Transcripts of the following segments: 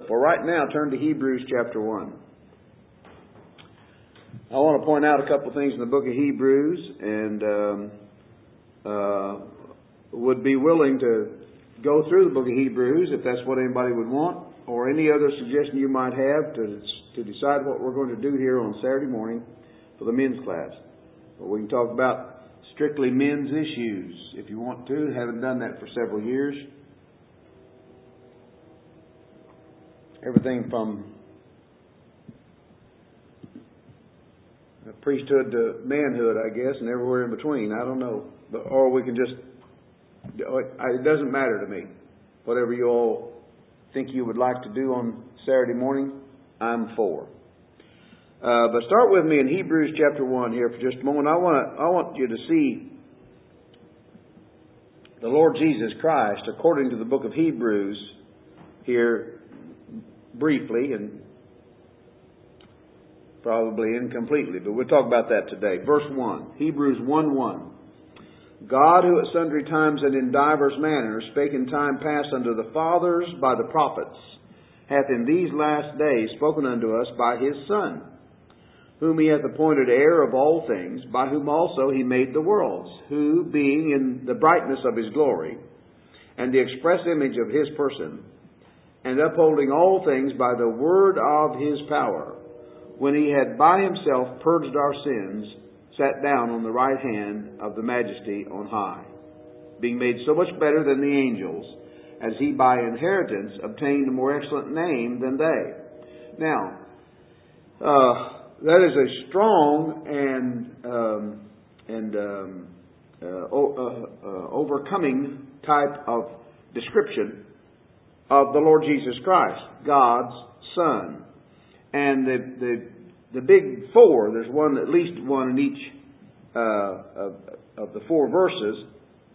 For right now, turn to Hebrews chapter 1. I want to point out a couple of things in the book of Hebrews, and would be willing to go through the book of Hebrews if that's what anybody would want, or any other suggestion you might have to decide what we're going to do here on Saturday morning for the men's class. But we can talk about strictly men's issues if you want to. Haven't done that for several years. Everything from priesthood to manhood, I guess, and everywhere in between. I don't know. Or we can just... It doesn't matter to me. Whatever you all think you would like to do on Saturday morning, I'm for. But start with me in Hebrews chapter 1 here for just a moment. I want you to see the Lord Jesus Christ according to the book of Hebrews here briefly and probably incompletely, but we'll talk about that today. Verse 1, Hebrews 1:1. God, who at sundry times and in divers manners spake in time past unto the fathers by the prophets, hath in these last days spoken unto us by His Son, whom He hath appointed heir of all things, by whom also He made the worlds, who, being in the brightness of His glory, and the express image of His person, and upholding all things by the word of His power, when He had by Himself purged our sins, sat down on the right hand of the Majesty on high, being made so much better than the angels, as He by inheritance obtained a more excellent name than they. Now, that is a strong and overcoming type of description of the Lord Jesus Christ, God's Son. And the big four, there's one, at least one in each of the four verses.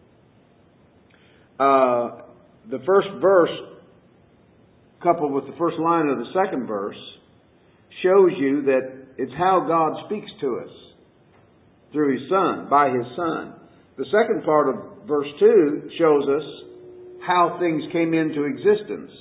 The first verse, coupled with the first line of the second verse, shows you that it's how God speaks to us through His Son, by His Son. The second part of verse 2 shows us how things came into existence.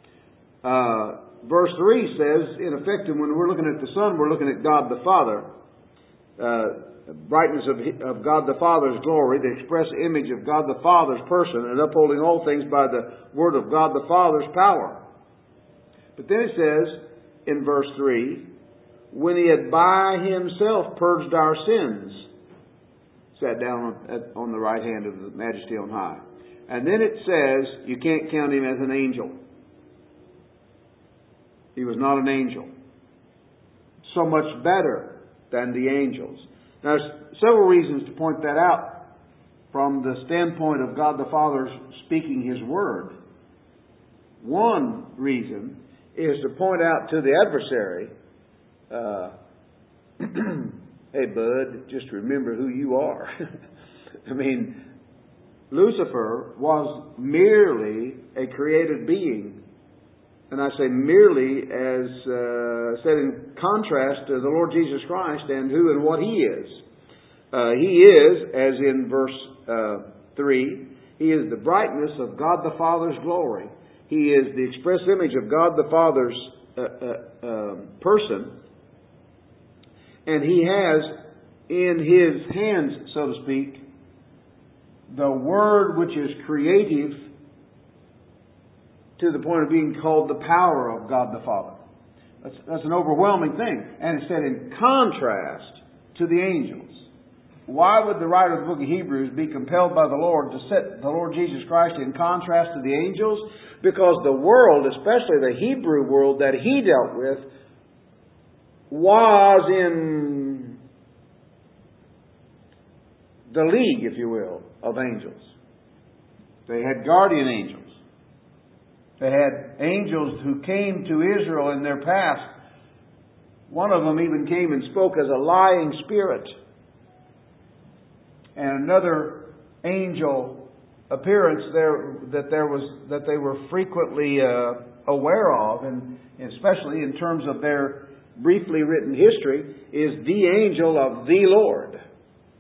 Verse 3 says, in effect, when we're looking at the Son, we're looking at God the Father. Brightness of God the Father's glory, the express image of God the Father's person, and upholding all things by the word of God the Father's power. But then it says, in verse 3, when He had by Himself purged our sins, sat down on the right hand of the Majesty on high. And then it says, you can't count Him as an angel. He was not an angel. So much better than the angels. Now, there's several reasons to point that out from the standpoint of God the Father speaking His Word. One reason is to point out to the adversary, hey bud, just remember who you are. I mean, Lucifer was merely a created being. And I say merely as set in contrast to the Lord Jesus Christ and who and what He is. He is, as in verse 3, He is the brightness of God the Father's glory. He is the express image of God the Father's person. And He has in His hands, so to speak, the Word which is creative to the point of being called the power of God the Father. That's an overwhelming thing. And it's set in contrast to the angels. Why would the writer of the book of Hebrews be compelled by the Lord to set the Lord Jesus Christ in contrast to the angels? Because the world, especially the Hebrew world that he dealt with, was in the league, if you will, of angels. They had guardian angels. They had angels who came to Israel in their past. One of them even came and spoke as a lying spirit. And another angel appearance there that they were frequently aware of, and especially in terms of their briefly written history, is the angel of the Lord.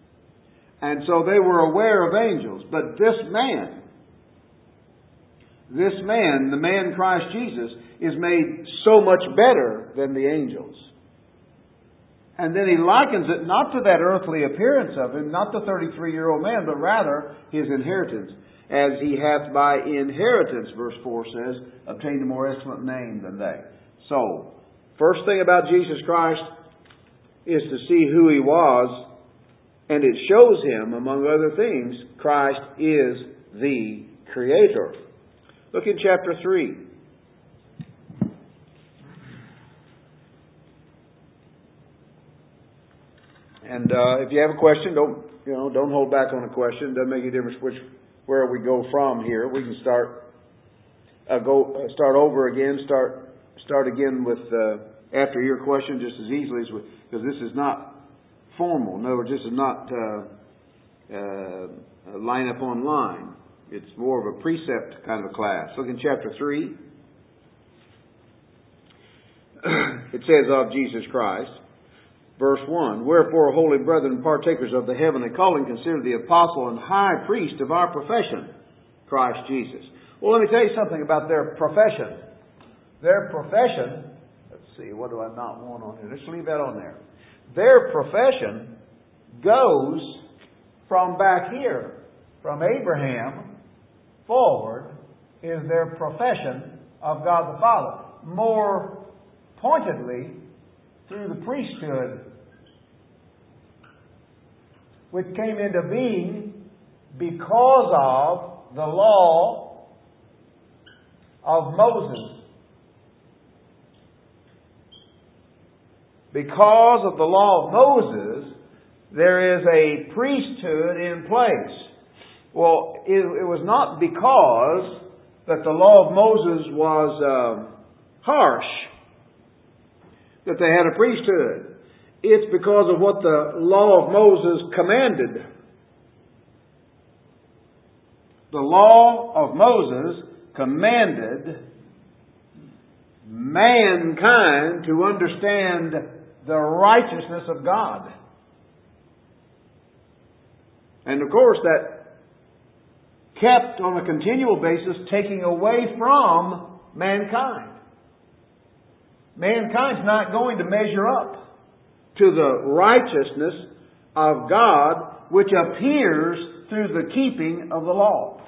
And so they were aware of angels. But this man, this man, the man Christ Jesus, is made so much better than the angels. And then he likens it not to that earthly appearance of him, not the 33-year-old man, but rather his inheritance. As he hath by inheritance, verse 4 says, obtained a more excellent name than they. So, first thing about Jesus Christ is to see who He was, and it shows Him, among other things, Christ is the Creator. Look in chapter 3. And if you have a question, don't hold back on a question. It doesn't make any difference where we go from here. We can start over again. Start again with after your question just as easily because this is not formal. In other words, this is not line upon line. It's more of a precept kind of a class. Look in chapter 3. It says of Jesus Christ, verse 1, wherefore, holy brethren, partakers of the heavenly calling, consider the apostle and high priest of our profession, Christ Jesus. Well, let me tell you something about their profession. Their profession, let's see, what do I not want on here? Let's leave that on there. Their profession goes from back here, from Abraham forward, is their profession of God the Father. More pointedly, through the priesthood, which came into being because of the law of Moses. Because of the law of Moses, there is a priesthood in place. Well, it was not because that the law of Moses was harsh that they had a priesthood. It's because of what the law of Moses commanded. The law of Moses commanded mankind to understand the righteousness of God. And of course that kept on a continual basis taking away from mankind. Mankind's not going to measure up to the righteousness of God which appears through the keeping of the law.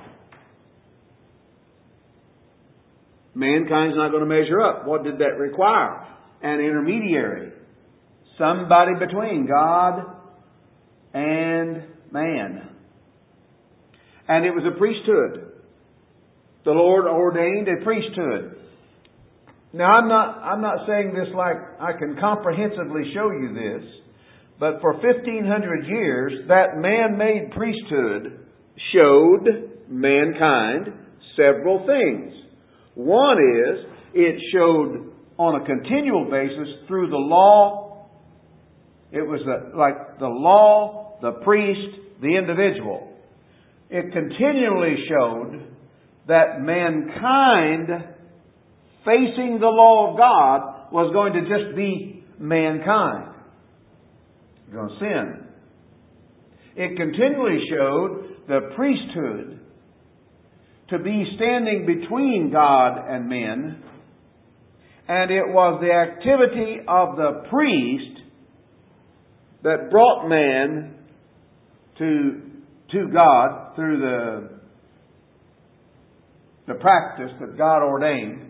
Mankind's not going to measure up. What did that require? An intermediary. Somebody between God and man. And it was a priesthood. The Lord ordained a priesthood. Now, I'm not saying this like I can comprehensively show you this, but for 1,500 years, that man-made priesthood showed mankind several things. One is, it showed on a continual basis through the law. It was like the law, the priest, the individual. It continually showed that mankind facing the law of God was going to just be mankind. Going to sin. It continually showed the priesthood to be standing between God and men, and it was the activity of the priest that brought man to God through the practice that God ordained.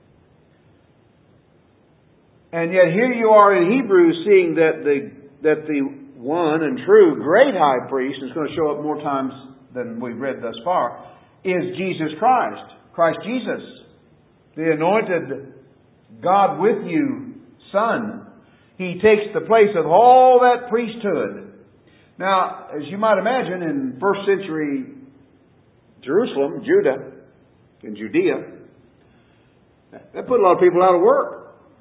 And yet here you are in Hebrews seeing that the one and true great high priest, is going to show up more times than we've read thus far, is Jesus Christ. Christ Jesus, the anointed God with you Son. He takes the place of all that priesthood. Now, as you might imagine, in first century Jerusalem, Judah, in Judea, that put a lot of people out of work.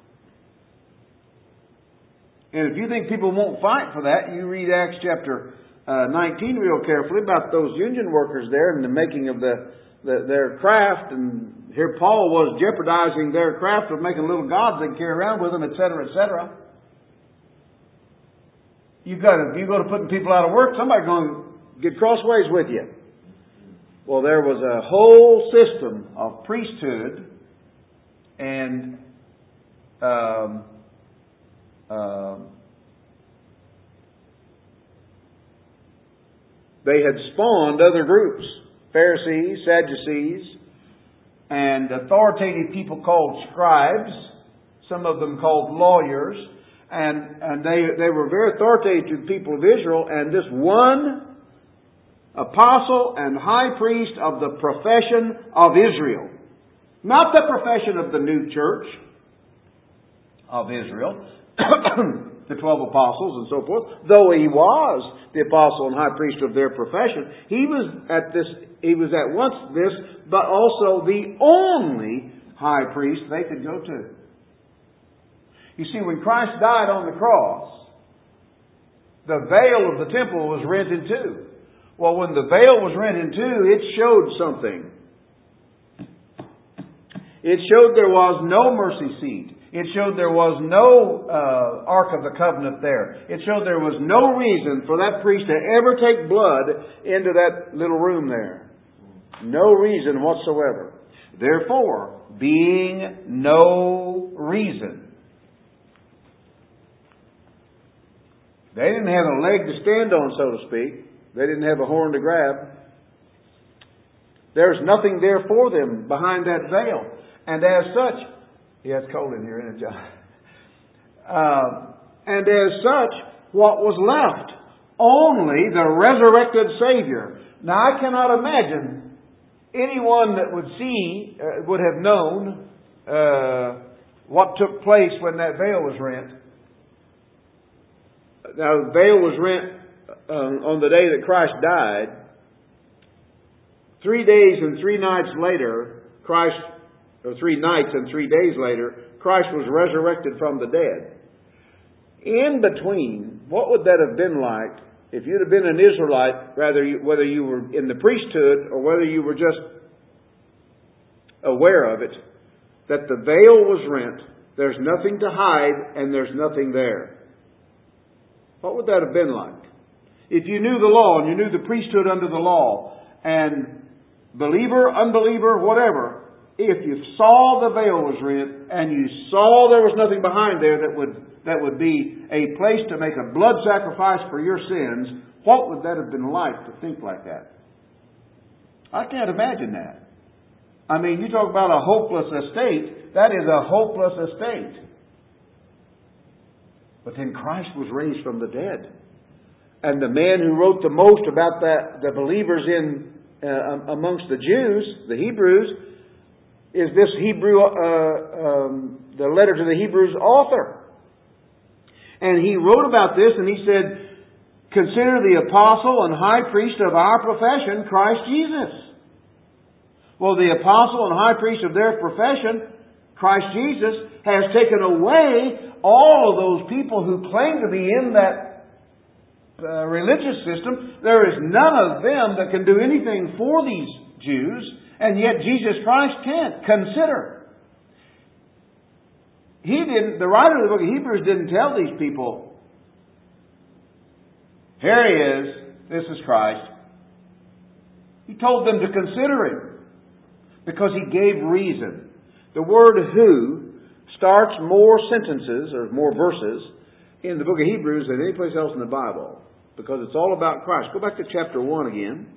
And if you think people won't fight for that, you read Acts chapter 19 real carefully about those union workers there and the making of their craft. And here Paul was jeopardizing their craft of making little gods they carry around with them, etc., etc. If you go to putting people out of work, somebody's going to get crossways with you. Well, there was a whole system of priesthood and they had spawned other groups, Pharisees, Sadducees, and authoritative people called scribes, some of them called lawyers, and they were very authoritative to the people of Israel, and this one apostle and high priest of the profession of Israel, not the profession of the new church of Israel, the 12 apostles and so forth, though he was the apostle and high priest of their profession, he was at once this, but also the only high priest they could go to. You see, when Christ died on the cross, the veil of the temple was rent in two. Well, when the veil was rent in two, it showed something. It showed there was no mercy seat. It showed there was no Ark of the Covenant there. It showed there was no reason for that priest to ever take blood into that little room there. No reason whatsoever. Therefore, being no reason, they didn't have a leg to stand on, so to speak. They didn't have a horn to grab. There's nothing there for them behind that veil. And as such, yeah, it's cold in here, isn't it, John? And as such, what was left? Only the resurrected Savior. Now, I cannot imagine anyone that would see, would have known what took place when that veil was rent. Now, the veil was rent on the day that Christ died. 3 days and 3 nights later, 3 nights and 3 days later, Christ was resurrected from the dead. In between, what would that have been like if you'd have been an Israelite, whether you were in the priesthood or whether you were just aware of it, that the veil was rent, there's nothing to hide, and there's nothing there? What would that have been like? If you knew the law and you knew the priesthood under the law, and believer, unbeliever, whatever, if you saw the veil was rent and you saw there was nothing behind there that would be a place to make a blood sacrifice for your sins, what would that have been like to think like that? I can't imagine that. I mean, you talk about a hopeless estate. That is a hopeless estate. But then Christ was raised from the dead. And the man who wrote the most about that, the believers amongst the Jews, the Hebrews, is this the letter to the Hebrews author. And he wrote about this and he said, consider the apostle and high priest of our profession, Christ Jesus. Well, the apostle and high priest of their profession, Christ Jesus, has taken away all of those people who claim to be in that religious system. There is none of them that can do anything for these Jews. And yet Jesus Christ can't. Consider. The writer of the book of Hebrews didn't tell these people, here he is, this is Christ. He told them to consider him. Because he gave reason. The word who starts more sentences or more verses in the book of Hebrews than any place else in the Bible. Because it's all about Christ. Go back to chapter 1 again.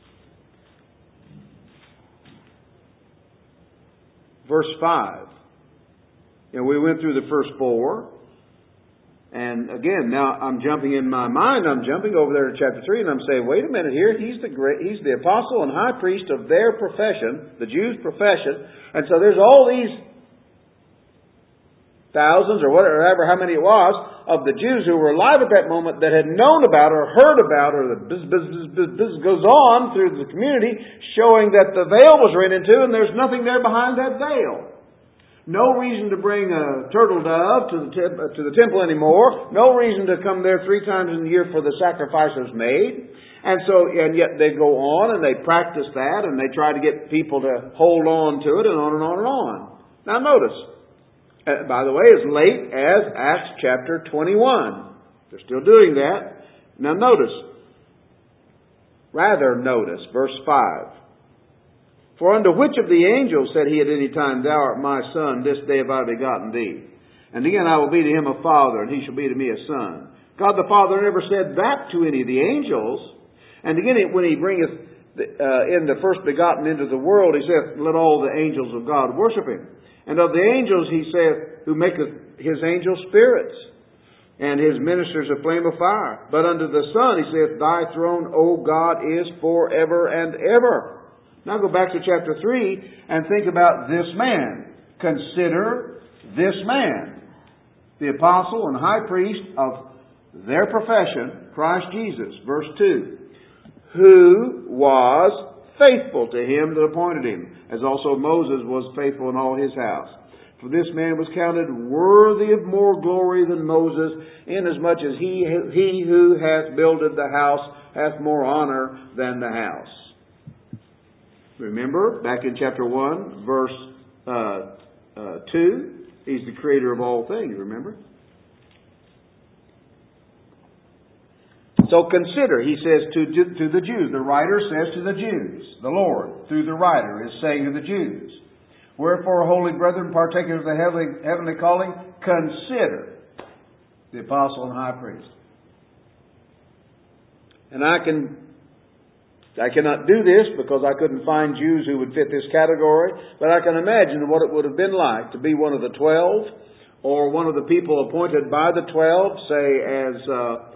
Verse 5. We went through the first 4. And again, now I'm jumping in my mind. I'm jumping over there to chapter 3 and I'm saying, wait a minute here. He's the apostle and high priest of their profession, the Jews' profession. And so there's all these thousands or whatever, how many it was, of the Jews who were alive at that moment that had known about or heard about, or the buzz goes on through the community, showing that the veil was rent in two and there's nothing there behind that veil. No reason to bring a turtle dove to the temple anymore. No reason to come there 3 times in the year for the sacrifices made. And yet they go on and they practice that and they try to get people to hold on to it and on and on and on. Now notice, by the way, as late as Acts chapter 21. They're still doing that. Now notice, verse 5. For unto which of the angels said he at any time, Thou art my son, this day have I begotten thee? And again, I will be to him a father, and he shall be to me a son. God the Father never said that to any of the angels. And again, when he bringeth in the first begotten into the world, he saith, Let all the angels of God worship him. And of the angels he saith, Who maketh his angels spirits, and his ministers a flame of fire. But unto the Son he saith, Thy throne, O God, is forever and ever. Now go back to chapter 3 and think about this man. Consider this man, the apostle and high priest of their profession, Christ Jesus. Verse 2. Who was faithful to him that appointed him, as also Moses was faithful in all his house. For this man was counted worthy of more glory than Moses, inasmuch as he who hath builded the house hath more honor than the house. Remember, back in chapter 1, verse 2, he's the creator of all things, remember? So consider, he says to the Jews. The writer says to the Jews. The Lord, through the writer, is saying to the Jews. Wherefore, holy brethren, partakers of the heavenly calling, consider the apostle and high priest. And I cannot do this because I couldn't find Jews who would fit this category, but I can imagine what it would have been like to be one of the 12, or one of the people appointed by the 12, say as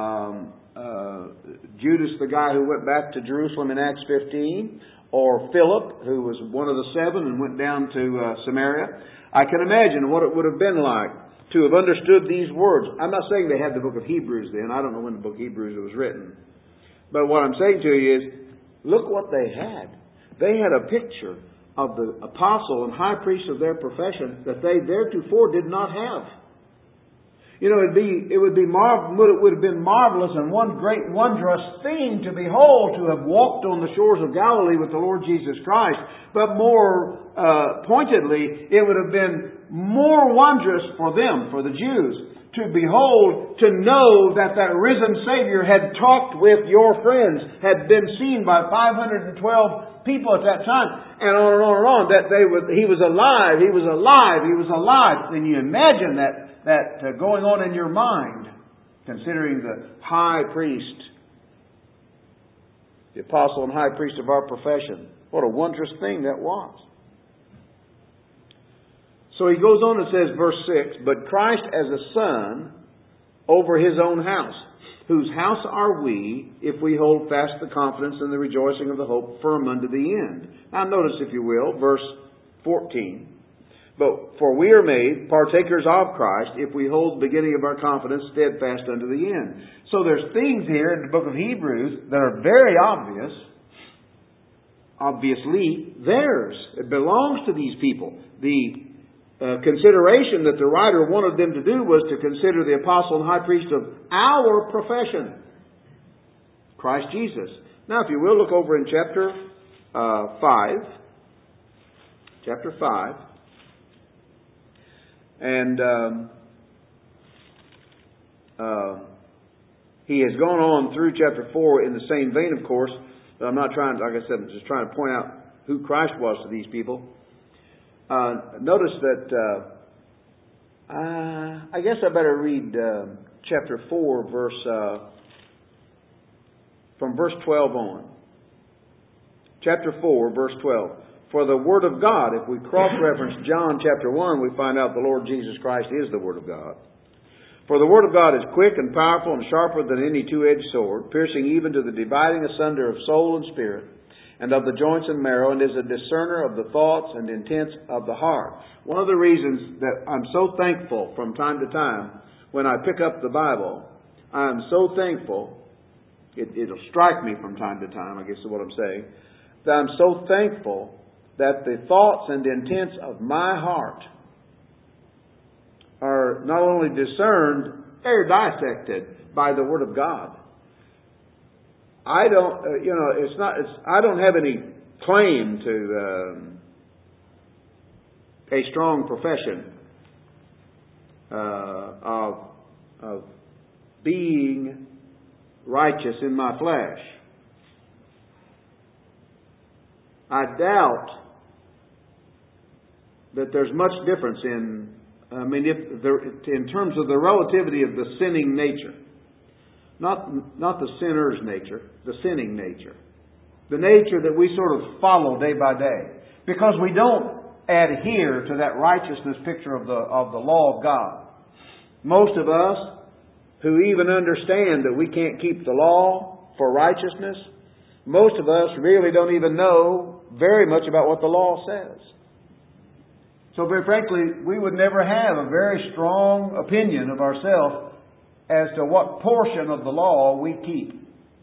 Judas, the guy who went back to Jerusalem in Acts 15, or Philip, who was one of the 7 and went down to Samaria. I can imagine what it would have been like to have understood these words. I'm not saying they had the book of Hebrews then. I don't know when the book of Hebrews was written. But what I'm saying to you is, look what they had. They had a picture of the apostle and high priest of their profession that they theretofore did not have. You know, it would have been marvelous and one great wondrous thing to behold, to have walked on the shores of Galilee with the Lord Jesus Christ. But more pointedly, it would have been more wondrous for them, for the Jews, to behold, to know that that risen Savior had talked with your friends, had been seen by 512 people at that time, and on and on and on, that he was alive, he was alive, he was alive. Then you imagine that going on in your mind, considering the high priest, the apostle and high priest of our profession. What a wondrous thing that was. So he goes on and says, verse 6, But Christ as a son over his own house, whose house are we, if we hold fast the confidence and the rejoicing of the hope firm unto the end. Now notice, if you will, verse 14. But for we are made partakers of Christ, if we hold the beginning of our confidence steadfast unto the end. So there's things here in the book of Hebrews that are very obvious. Obviously theirs. It belongs to these people. The consideration that the writer wanted them to do was to consider the apostle and high priest of our profession, Christ Jesus. Now, if you will, look over in chapter 5. Chapter 5. And he has gone on through chapter 4 in the same vein, of course. But I'm not trying, like I said, I'm just trying to point out who Christ was to these people. Notice that, I guess I better read chapter 4, from verse 12 on. Chapter 4, verse 12. For the Word of God, if we cross-reference John chapter 1, we find out the Lord Jesus Christ is the Word of God. For the Word of God is quick and powerful and sharper than any two-edged sword, piercing even to the dividing asunder of soul and spirit, and of the joints and marrow, and is a discerner of the thoughts and intents of the heart. One of the reasons that I'm so thankful from time to time when I pick up the Bible, I'm so thankful, it'll strike me from time to time, I guess is what I'm saying, that I'm so thankful that the thoughts and intents of my heart are not only discerned, they're dissected by the Word of God. I don't, I don't have any claim to a strong profession of being righteous in my flesh. I doubt that there's much difference in terms of the relativity of the sinning nature. Not the sinner's nature, the sinning nature. The nature that we sort of follow day by day. Because we don't adhere to that righteousness picture of the law of God. Most of us who even understand that we can't keep the law for righteousness, most of us really don't even know very much about what the law says. So very frankly, we would never have a very strong opinion of ourselves as to what portion of the law we keep.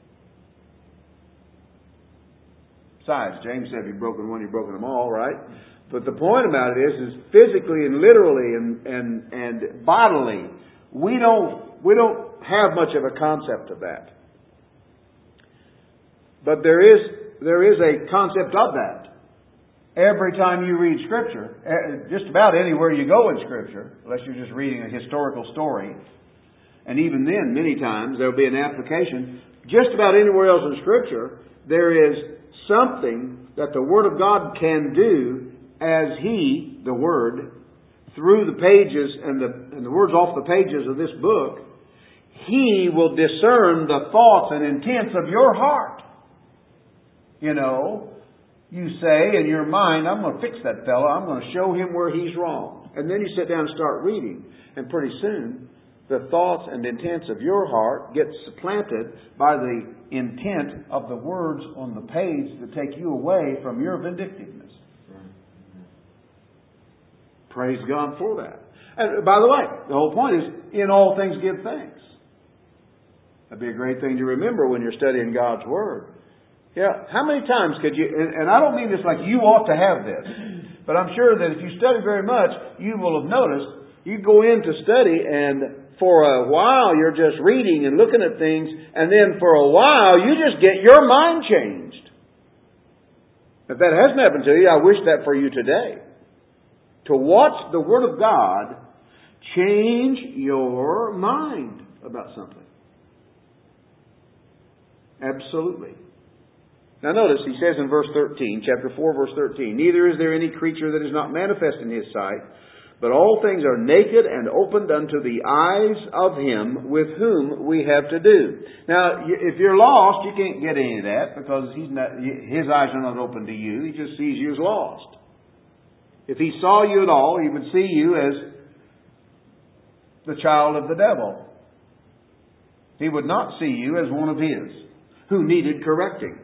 Besides, James said if you've broken one, you've broken them all, right? But the point about it is physically and literally and bodily, we don't have much of a concept of that. But there is a concept of that. Every time you read Scripture, just about anywhere you go in Scripture, unless you're just reading a historical story, and even then, many times, there'll be an application. Just about anywhere else in Scripture, there is something that the Word of God can do as He, the Word, through the pages and the words off the pages of this book, He will discern the thoughts and intents of your heart. You know, you say in your mind, I'm going to fix that fellow. I'm going to show him where he's wrong. And then you sit down and start reading. And pretty soon, the thoughts and intents of your heart get supplanted by the intent of the words on the page that take you away from your vindictiveness. Praise God for that. And by the way, the whole point is, in all things give thanks. That'd be a great thing to remember when you're studying God's Word. Yeah, how many times could you, and I don't mean this like you ought to have this, but I'm sure that if you study very much, you will have noticed, you go in to study and for a while you're just reading and looking at things, and then for a while you just get your mind changed. If that hasn't happened to you, I wish that for you today. To watch the Word of God change your mind about something. Absolutely. Now notice, he says in verse 13, chapter 4, verse 13, neither is there any creature that is not manifest in His sight, but all things are naked and opened unto the eyes of Him with whom we have to do. Now, if you're lost, you can't get any of that because His eyes are not open to you. He just sees you as lost. If He saw you at all, He would see you as the child of the devil. He would not see you as one of His who needed correcting.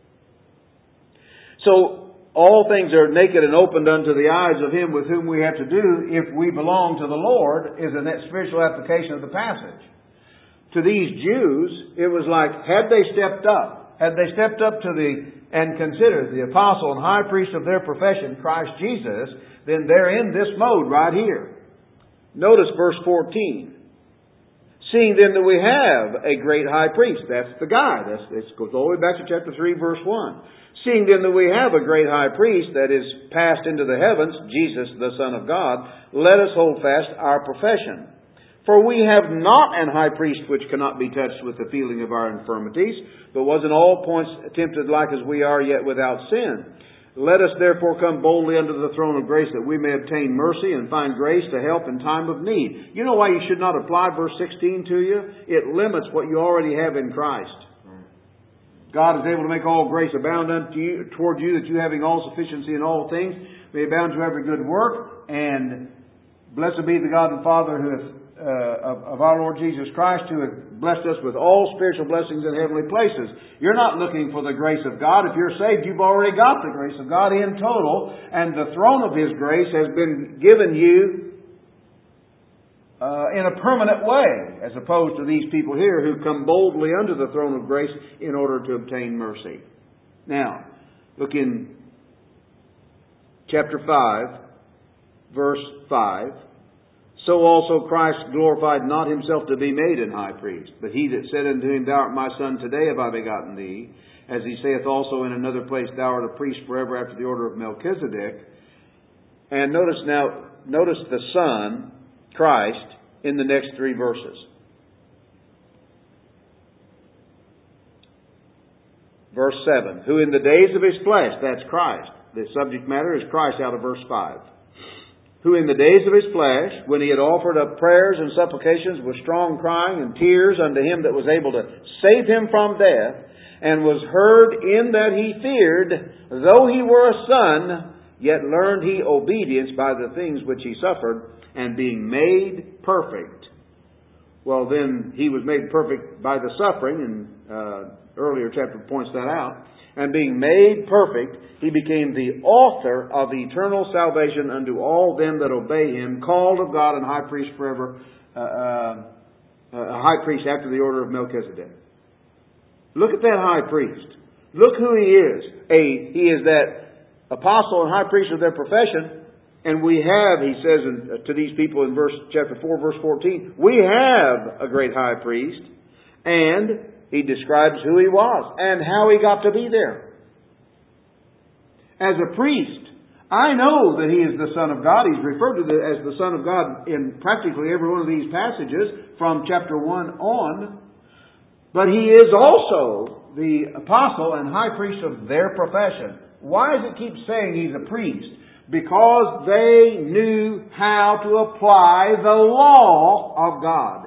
So, all things are naked and opened unto the eyes of Him with whom we have to do if we belong to the Lord is a spiritual application of the passage. To these Jews, it was like, had they stepped up and considered the apostle and high priest of their profession, Christ Jesus, then they're in this mode right here. Notice verse 14. Seeing then that we have a great high priest. That's the guy. It goes all the way back to chapter 3, verse 1. Seeing then that we have a great high priest that is passed into the heavens, Jesus, the Son of God, let us hold fast our profession. For we have not an high priest which cannot be touched with the feeling of our infirmities, but was in all points tempted like as we are, yet without sin. Let us therefore come boldly unto the throne of grace that we may obtain mercy and find grace to help in time of need. You know why you should not apply verse 16 to you? It limits what you already have in Christ. God is able to make all grace abound unto you, toward you, that you having all sufficiency in all things may abound to every good work. And blessed be the God and Father who hath, of our Lord Jesus Christ, who hath blessed us with all spiritual blessings in heavenly places. You're not looking for the grace of God. If you're saved, you've already got the grace of God in total, and the throne of His grace has been given you in a permanent way, as opposed to these people here who come boldly unto the throne of grace in order to obtain mercy. Now, look in chapter 5, verse 5. So also Christ glorified not Himself to be made an high priest, but He that said unto Him, Thou art my Son, today have I begotten Thee. As He saith also in another place, Thou art a priest forever after the order of Melchizedek. And notice the Son, Christ, in the next 3 verses. Verse 7. Who in the days of His flesh, that's Christ. The subject matter is Christ out of verse 5. Who in the days of His flesh, when He had offered up prayers and supplications with strong crying and tears unto Him that was able to save him from death, and was heard in that He feared, though He were a son, yet learned He obedience by the things which He suffered, and being made perfect. Well, then He was made perfect by the suffering, and earlier chapter points that out. And being made perfect, He became the author of eternal salvation unto all them that obey Him, called of God and high priest forever, a high priest after the order of Melchizedek. Look at that high priest. Look who He is. He is that apostle and high priest of their profession. And we have, He says to these people in chapter 4, verse 14, we have a great high priest. And He describes who He was and how He got to be there. As a priest, I know that He is the Son of God. He's referred to as the Son of God in practically every one of these passages from chapter 1 on. But He is also the apostle and high priest of their profession. Why does it keep saying He's a priest? Because they knew how to apply the law of God.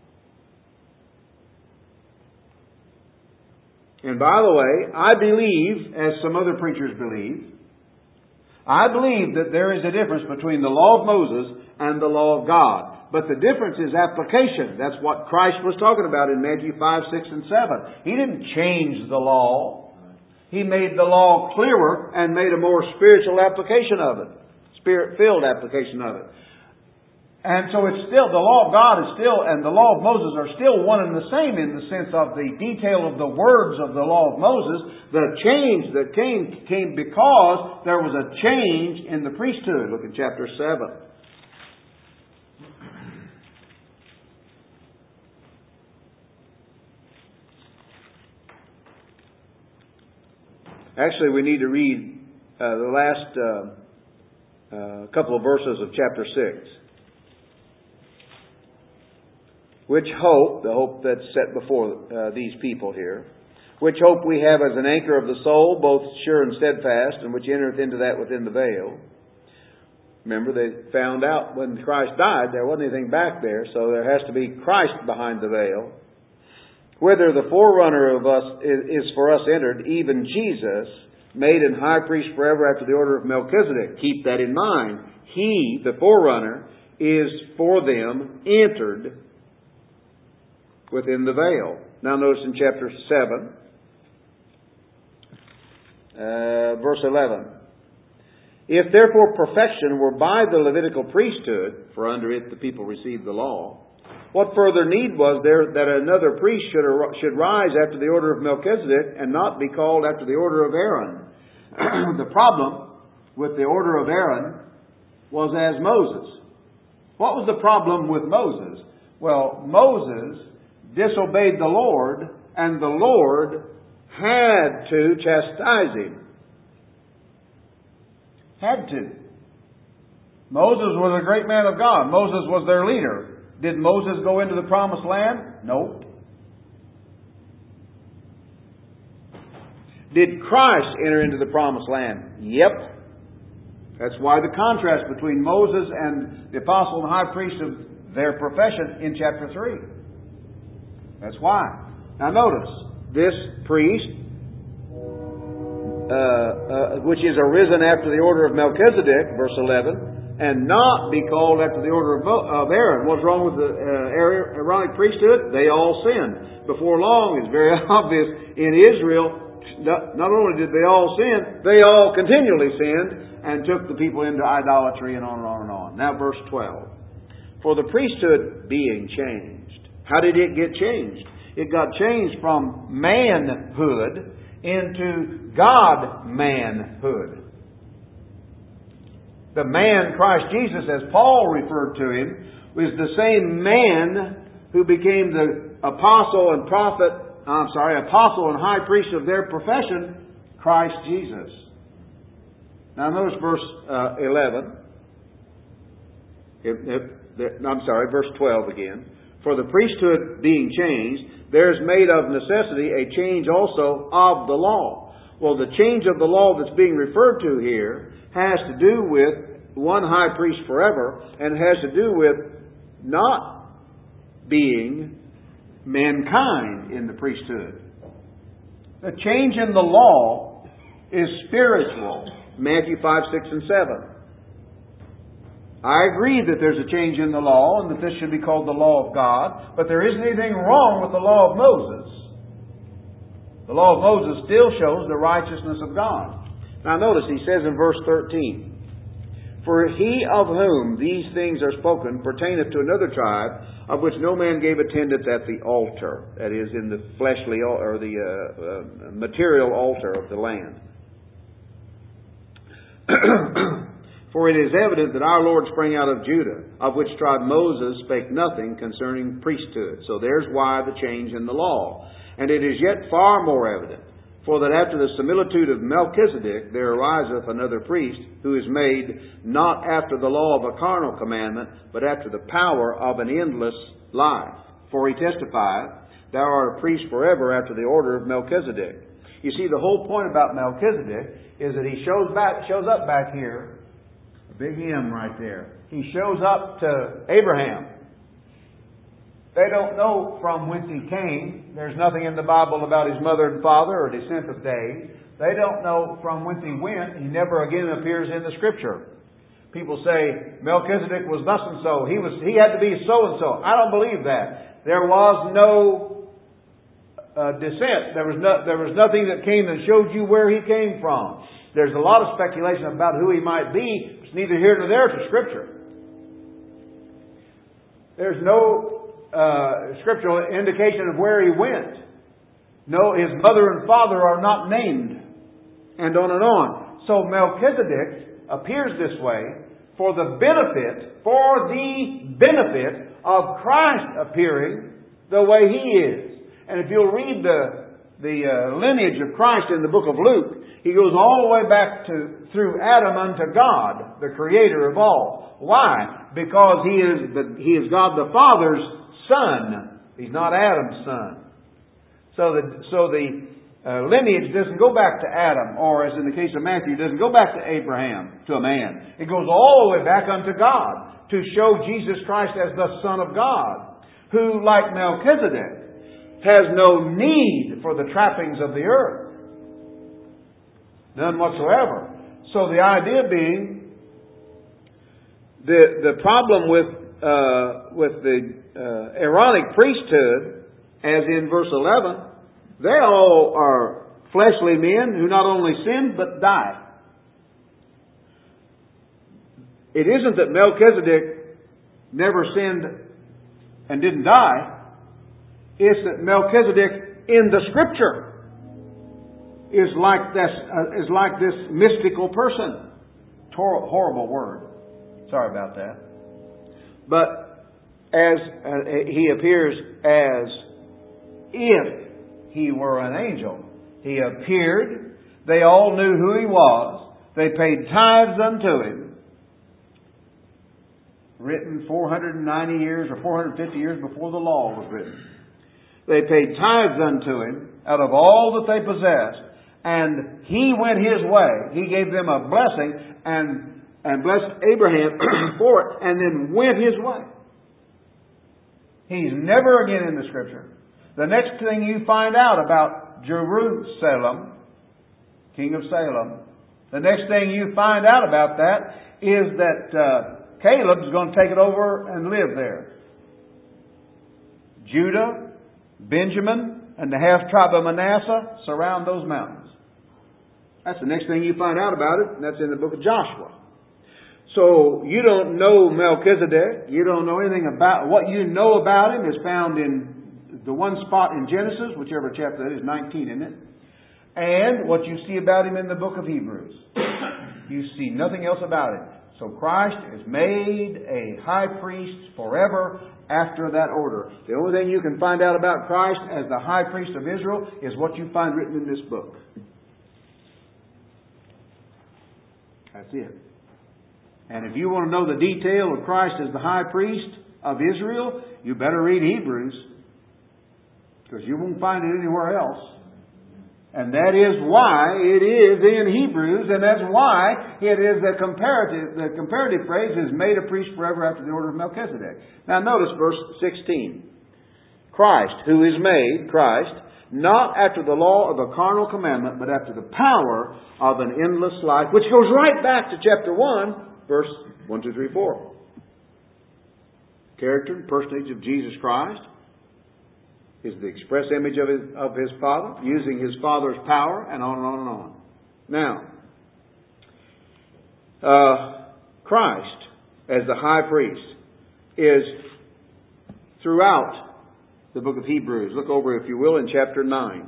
And by the way, I believe, as some other preachers believe, I believe that there is a difference between the law of Moses and the law of God. But the difference is application. That's what Christ was talking about in Matthew 5, 6, and 7. He didn't change the law. He made the law clearer and made a more spiritual application of it. Spirit-filled application of it. And so it's still, the law of God is still, and the law of Moses are still one and the same in the sense of the detail of the words of the law of Moses. The change that came because there was a change in the priesthood. Look at chapter 7. Actually, we need to read the last couple of verses of chapter 6. Which hope, the hope that's set before these people here, which hope we have as an anchor of the soul, both sure and steadfast, and which entereth into that within the veil. Remember, they found out when Christ died, there wasn't anything back there, so there has to be Christ behind the veil. Whither the forerunner of us is for us entered, even Jesus, made an high priest forever after the order of Melchizedek. Keep that in mind. He, the forerunner, is for them entered within the veil. Now notice in chapter 7, verse 11. If therefore perfection were by the Levitical priesthood, for under it the people received the law, what further need was there that another priest should rise after the order of Melchizedek and not be called after the order of Aaron? The problem with the order of Aaron was as Moses. What was the problem with Moses? Well, Moses disobeyed the Lord, and the Lord had to chastise him. Had to. Moses was a great man of God. Moses was their leader. Did Moses go into the promised land? Nope. Did Christ enter into the promised land? Yep. That's why the contrast between Moses and the apostle and high priest of their profession in chapter 3. That's why. Now notice, this priest, which is arisen after the order of Melchizedek, verse 11, and not be called after the order of Aaron. What's wrong with the Aaronic priesthood? They all sinned. Before long, it's very obvious in Israel, not only did they all sin, they all continually sinned and took the people into idolatry and on and on and on. Now verse 12. For the priesthood being changed. How did it get changed? It got changed from manhood into God-manhood. The man, Christ Jesus, as Paul referred to him, was the same man who became the apostle and high priest of their profession, Christ Jesus. Now notice verse 11. Verse 12 again. For the priesthood being changed, there is made of necessity a change also of the law. Well, the change of the law that's being referred to here has to do with one high priest forever, and has to do with not being mankind in the priesthood. The change in the law is spiritual. Matthew 5, 6, and 7. I agree that there's a change in the law and that this should be called the law of God, but there isn't anything wrong with the law of Moses. The law of Moses still shows the righteousness of God. Now notice he says in verse 13, For he of whom these things are spoken pertaineth to another tribe, of which no man gave attendance at the altar, that is, in the fleshly or the material altar of the land. For it is evident that our Lord sprang out of Judah, of which tribe Moses spake nothing concerning priesthood. So there's why the change in the law. And it is yet far more evident, for that after the similitude of Melchizedek there ariseth another priest, who is made not after the law of a carnal commandment, but after the power of an endless life. For he testified, Thou art a priest forever after the order of Melchizedek. You see, the whole point about Melchizedek is that he shows up back here. A big M right there. He shows up to Abraham. They don't know from whence he came. There's nothing in the Bible about his mother and father or descent of days. They don't know from whence he went. He never again appears in the Scripture. People say Melchizedek was thus and so. He had to be so and so. I don't believe that. There was no descent. There was nothing that came and showed you where he came from. There's a lot of speculation about who he might be. It's neither here nor there to Scripture. There's no scriptural indication of where he went. No, his mother and father are not named. And on and on. So Melchizedek appears this way for the benefit of Christ appearing the way he is. And if you'll read the lineage of Christ in the book of Luke, he goes all the way back through Adam unto God, the Creator of all. Why? Because he is God the Father's Son. He's not Adam's son. So the lineage doesn't go back to Adam, or as in the case of Matthew, doesn't go back to Abraham, to a man. It goes all the way back unto God to show Jesus Christ as the Son of God, who, like Melchizedek, has no need for the trappings of the earth. None whatsoever. So the idea being, the problem with the Aaronic priesthood, as in verse 11, they all are fleshly men who not only sinned but died. It isn't that Melchizedek never sinned and didn't die. It's that Melchizedek in the Scripture is like this mystical person. Horrible word. Sorry about that. But as he appears as if he were an angel. He appeared. They all knew who he was. They paid tithes unto him. Written 490 years or 450 years before the law was written. They paid tithes unto him out of all that they possessed. And he went his way. He gave them a blessing and blessed Abraham for it, and then went his way. He's never again in the Scripture. The next thing you find out about Jerusalem, king of Salem, the next thing you find out about that is that Caleb's going to take it over and live there. Judah, Benjamin, and the half-tribe of Manasseh surround those mountains. That's the next thing you find out about it, and that's in the book of Joshua. So you don't know Melchizedek. You don't know anything about... What you know about him is found in the one spot in Genesis, whichever chapter that is, 19, isn't it? And what you see about him in the book of Hebrews. You see nothing else about him. So Christ is made a high priest forever after that order. The only thing you can find out about Christ as the high priest of Israel is what you find written in this book. That's it. And if you want to know the detail of Christ as the high priest, of Israel, you better read Hebrews, because you won't find it anywhere else. And that is why it is in Hebrews, and that's why it is the comparative phrase is made a priest forever after the order of Melchizedek. Now notice verse 16. Christ, who is made, Christ, not after the law of a carnal commandment, but after the power of an endless life, which goes right back to chapter 1, verse 1, 2, 3, 4. Character and personage of Jesus Christ is the express image of His Father, using His Father's power, and on and on and on. Now, Christ, as the high priest, is throughout the book of Hebrews. Look over, if you will, in chapter 9.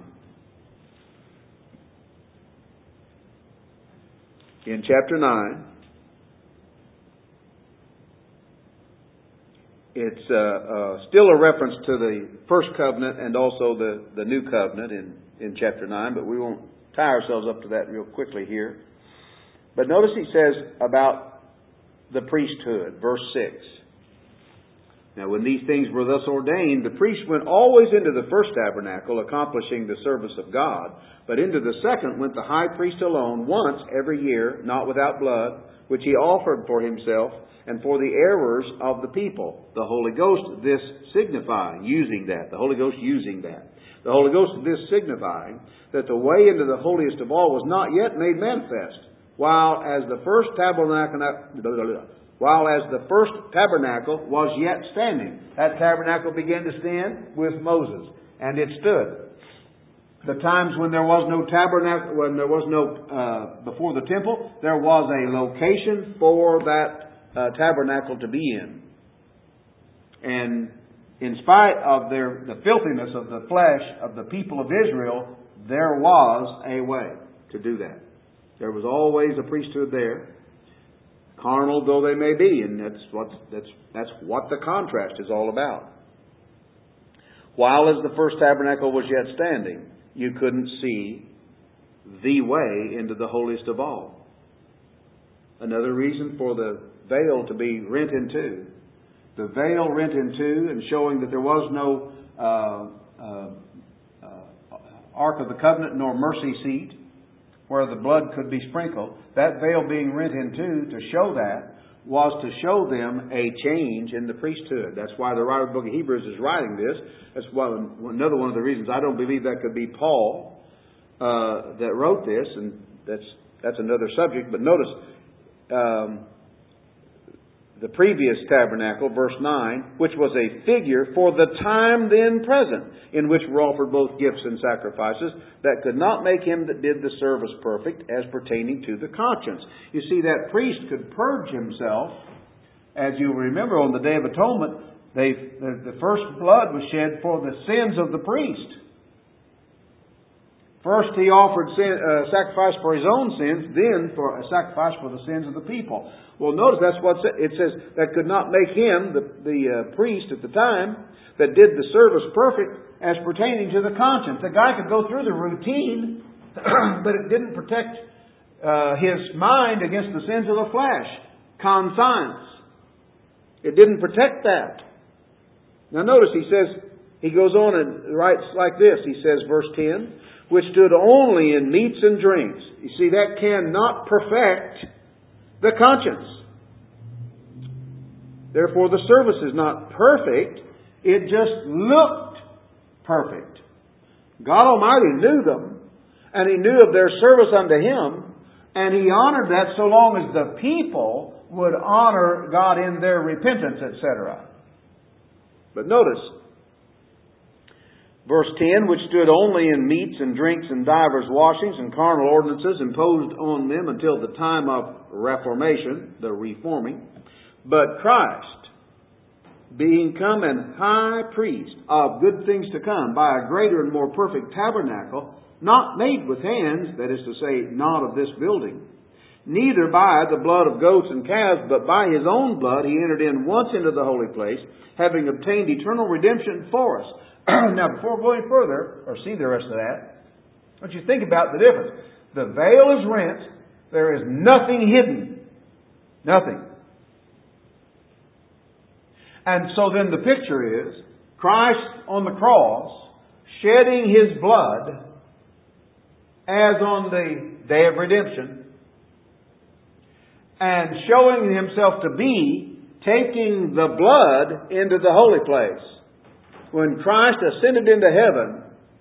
In chapter 9, it's still a reference to the first covenant and also the new covenant in chapter 9, but we won't tie ourselves up to that real quickly here. But notice he says about the priesthood, verse 6. Now when these things were thus ordained, the priest went always into the first tabernacle, accomplishing the service of God. But into the second went the high priest alone, once every year, not without blood, which he offered for himself and for the errors of the people. The Holy Ghost this signifying, using that. The Holy Ghost using that. The Holy Ghost this signifying that the way into the holiest of all was not yet made manifest, while as the first tabernacle was yet standing. That tabernacle began to stand with Moses, and it stood. The times when there was no tabernacle, when there was no before the temple, there was a location for that tabernacle to be in. And in spite of the filthiness of the flesh of the people of Israel, there was a way to do that. There was always a priesthood there, carnal though they may be, and that's what the contrast is all about. While as the first tabernacle was yet standing, you couldn't see the way into the holiest of all. Another reason for the veil to be rent in two. The veil rent in two, and showing that there was no Ark of the Covenant nor mercy seat where the blood could be sprinkled. That veil being rent in two to show that was to show them a change in the priesthood. That's why the writer of the book of Hebrews is writing this. That's another one of the reasons I don't believe that could be Paul that wrote this, and that's another subject. But notice the previous tabernacle, verse 9, which was a figure for the time then present, in which were offered both gifts and sacrifices, that could not make him that did the service perfect, as pertaining to the conscience. You see, that priest could purge himself. As you remember, on the Day of Atonement, the first blood was shed for the sins of the priest. First he offered sacrifice for his own sins, then for a sacrifice for the sins of the people. Well, notice that's what it says. That could not make him, the priest at the time, that did the service perfect as pertaining to the conscience. The guy could go through the routine, but it didn't protect his mind against the sins of the flesh. Conscience. It didn't protect that. Now notice he goes on and writes like this. He says, verse 10, which stood only in meats and drinks. You see, that cannot perfect the conscience. Therefore, the service is not perfect. It just looked perfect. God Almighty knew them, and He knew of their service unto Him, and He honored that so long as the people would honor God in their repentance, etc. But notice, verse 10, which stood only in meats and drinks and divers washings and carnal ordinances imposed on them until the time of reformation, the reforming. But Christ, being come an high priest of good things to come, by a greater and more perfect tabernacle, not made with hands, that is to say, not of this building, neither by the blood of goats and calves, but by His own blood He entered in once into the holy place, having obtained eternal redemption for us. Now, before going further, or see the rest of that, I want you to think about the difference. The veil is rent. There is nothing hidden. Nothing. And so then the picture is Christ on the cross shedding His blood as on the day of redemption and showing Himself to be taking the blood into the holy place. When Christ ascended into heaven,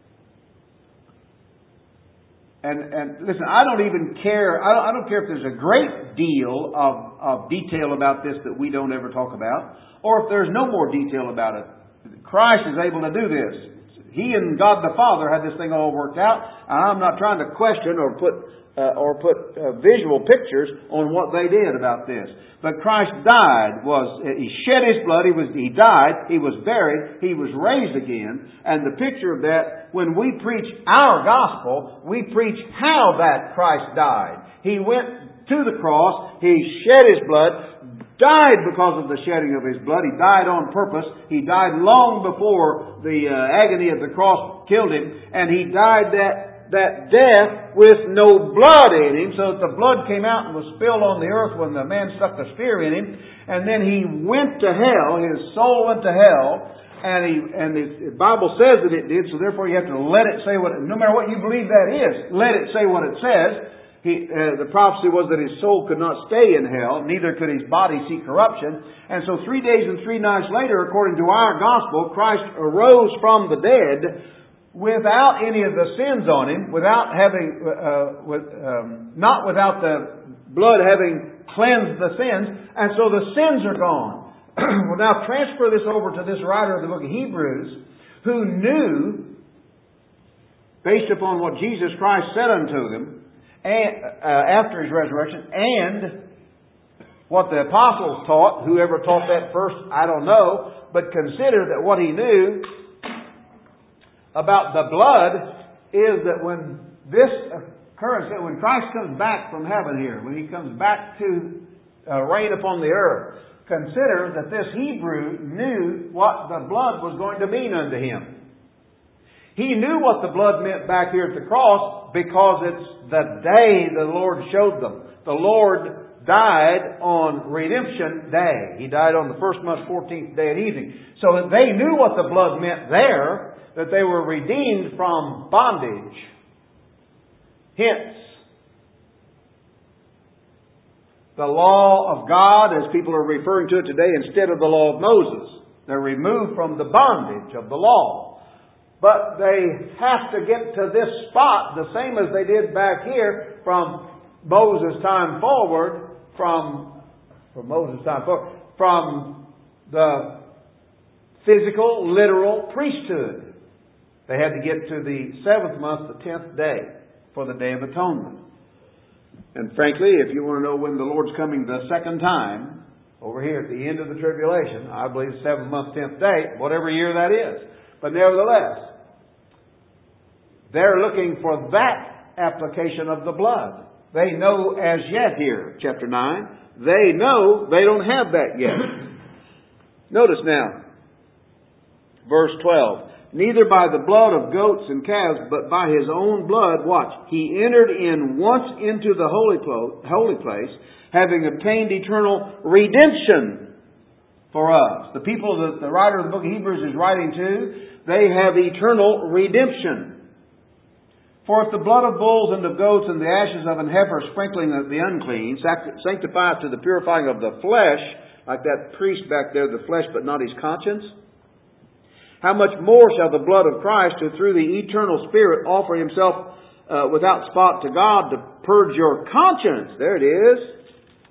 and listen, I don't even care. I don't care if there's a great deal of detail about this that we don't ever talk about, or if there's no more detail about it. Christ is able to do this. He and God the Father had this thing all worked out. And I'm not trying to question or put visual pictures on what they did about this. But Christ died. He shed His blood. He died. He was buried. He was raised again. And the picture of that, when we preach our gospel, we preach how that Christ died. He went to the cross. He shed His blood. Died because of the shedding of His blood. He died on purpose. He died long before the agony of the cross killed Him. And He died that death with no blood in Him, so that the blood came out and was spilled on the earth when the man stuck the spear in Him. And then He went to hell. His soul went to hell. And the Bible says that it did, so therefore you have to let it say what no matter what you believe that is, let it say what it says. The prophecy was that His soul could not stay in hell, neither could His body see corruption. And so 3 days and 3 nights later, according to our gospel, Christ arose from the dead without any of the sins on Him, without not without the blood having cleansed the sins, and so the sins are gone. Well, now transfer this over to this writer of the book of Hebrews, who knew, based upon what Jesus Christ said unto them, after His resurrection, and what the apostles taught. Whoever taught that first, I don't know. But consider that what he knew about the blood is that when this occurs, that when Christ comes back from heaven here, when He comes back to reign upon the earth, consider that this Hebrew knew what the blood was going to mean unto him. He knew what the blood meant back here at the cross because it's the day the Lord showed them. The Lord died on Redemption Day. He died on the first month's 14th day at evening. So they knew what the blood meant there, that they were redeemed from bondage. Hence, the law of God, as people are referring to it today, instead of the law of Moses. They're removed from the bondage of the law. But they have to get to this spot the same as they did back here from Moses' time forward, from the physical, literal priesthood. They had to get to the 7th month, the 10th day, for the Day of Atonement. And frankly, if you want to know when the Lord's coming the second time, over here at the end of the tribulation, I believe 7th month, 10th day, whatever year that is. But nevertheless, they're looking for that application of the blood. They know as yet here, chapter 9, they know they don't have that yet. Notice now, verse 12. Neither by the blood of goats and calves, but by His own blood, watch, He entered in once into the holy place, having obtained eternal redemption for us. The people that the writer of the book of Hebrews is writing to, they have eternal redemption. For if the blood of bulls and of goats and the ashes of an heifer sprinkling of the unclean sanctifies to the purifying of the flesh, like that priest back there, the flesh but not his conscience, how much more shall the blood of Christ, who through the eternal Spirit offer Himself without spot to God, to purge your conscience, there it is,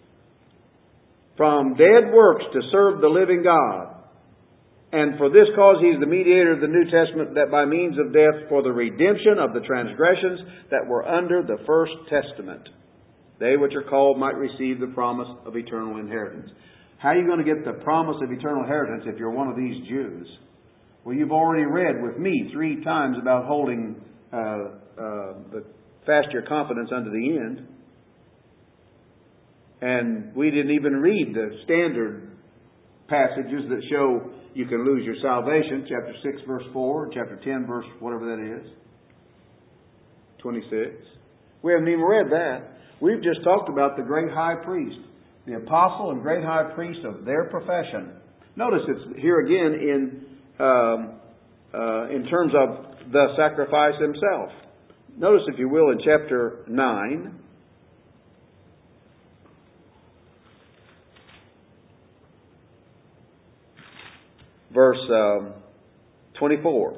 from dead works to serve the living God. And for this cause He is the mediator of the New Testament, that by means of death for the redemption of the transgressions that were under the first testament, they which are called might receive the promise of eternal inheritance. How are you going to get the promise of eternal inheritance if you're one of these Jews? Well, you've already read with me 3 times about holding the fast your confidence unto the end. And we didn't even read the standard passages that show you can lose your salvation. Chapter 6, verse 4, and chapter 10, verse whatever that is. 26. We haven't even read that. We've just talked about the great high priest, the apostle and great high priest of their profession, Notice it's here again in terms of the sacrifice himself. Notice, if you will, in chapter 9, verse 24.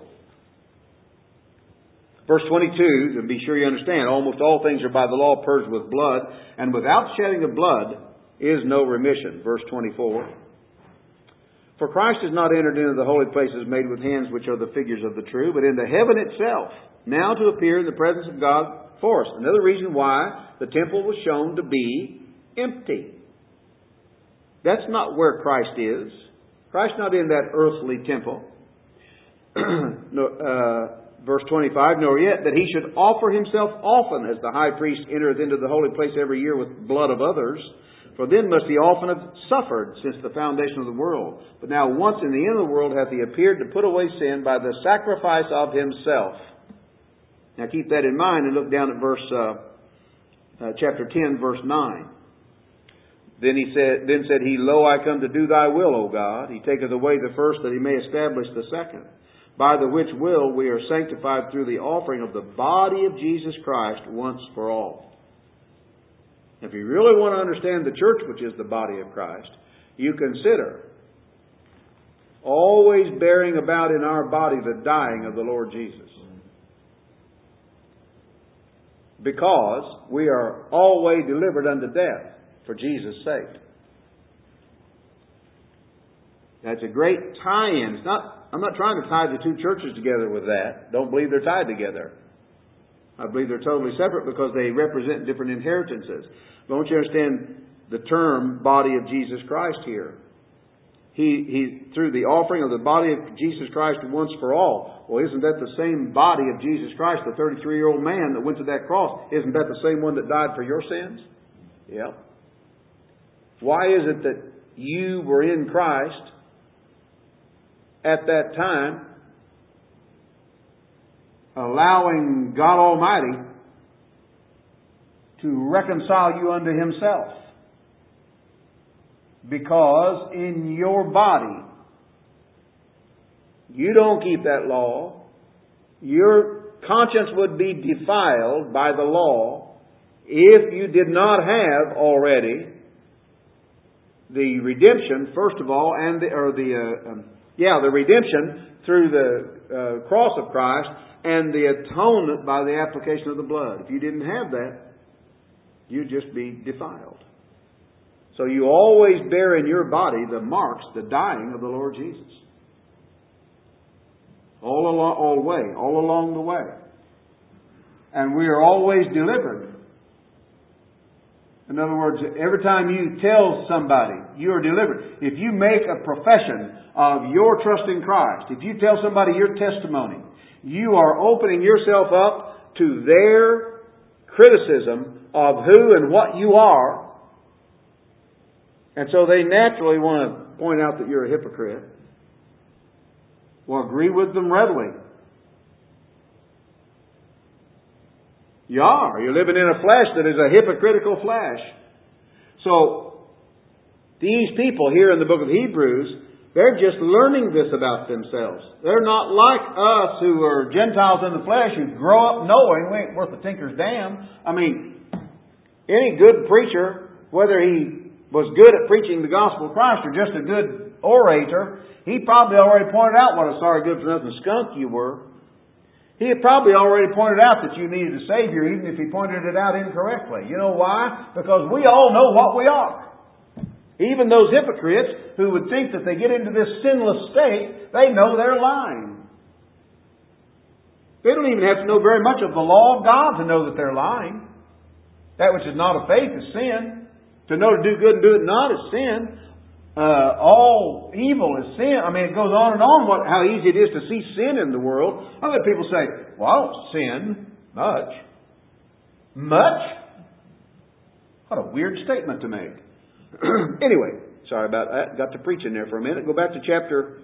Verse 22, to be sure you understand, almost all things are by the law purged with blood, and without shedding of blood is no remission. Verse 24. For Christ has not entered into the holy places made with hands, which are the figures of the true, but into heaven itself, now to appear in the presence of God for us. Another reason why the temple was shown to be empty. That's not where Christ is. Christ's not in that earthly temple. Verse 25, nor yet that he should offer himself often, as the high priest entereth into the holy place every year with blood of others. For then must he often have suffered since the foundation of the world. But now once in the end of the world hath he appeared to put away sin by the sacrifice of himself. Now keep that in mind and look down at chapter 10, verse 9. Then said he, Lo, I come to do thy will, O God. He taketh away the first that he may establish the second. By the which will we are sanctified through the offering of the body of Jesus Christ once for all. If you really want to understand the church, which is the body of Christ, you consider always bearing about in our body the dying of the Lord Jesus. Because we are always delivered unto death for Jesus' sake. That's a great tie-in. I'm not trying to tie the two churches together with that. Don't believe they're tied together. I believe they're totally separate because they represent different inheritances. But I want you to understand the term body of Jesus Christ here. He through the offering of the body of Jesus Christ once for all. Well, isn't that the same body of Jesus Christ, the 33-year-old man that went to that cross? Isn't that the same one that died for your sins? Yeah. Why is it that you were in Christ at that time, allowing God Almighty to reconcile you unto Himself? Because in your body, you don't keep that law. Your conscience would be defiled by the law if you did not have already the redemption, first of all, and the redemption through the cross of Christ and the atonement by the application of the blood. If you didn't have that, you'd just be defiled. So you always bear in your body the marks, the dying of the Lord Jesus. All along the way. And we are always delivered. In other words, every time you tell somebody, you are delivered. If you make a profession of your trust in Christ, if you tell somebody your testimony, you are opening yourself up to their criticism of who and what you are. And so they naturally want to point out that you're a hypocrite. Well, agree with them readily. You are. You're living in a flesh that is a hypocritical flesh. So, these people here in the book of Hebrews, they're just learning this about themselves. They're not like us who are Gentiles in the flesh who grow up knowing we ain't worth a tinker's damn. I mean, any good preacher, whether he was good at preaching the gospel of Christ or just a good orator, he probably already pointed out what a sorry good for nothing skunk you were. He had probably already pointed out that you needed a Savior, even if he pointed it out incorrectly. You know why? Because we all know what we are. Even those hypocrites who would think that they get into this sinless state, they know they're lying. They don't even have to know very much of the law of God to know that they're lying. That which is not of faith is sin. To know to do good and do it not is sin. All evil is sin. I mean, it goes on and on how easy it is to see sin in the world. Other people say, well, I don't sin much. Much? What a weird statement to make. Anyway, sorry about that. Got to preaching there for a minute. Go back to chapter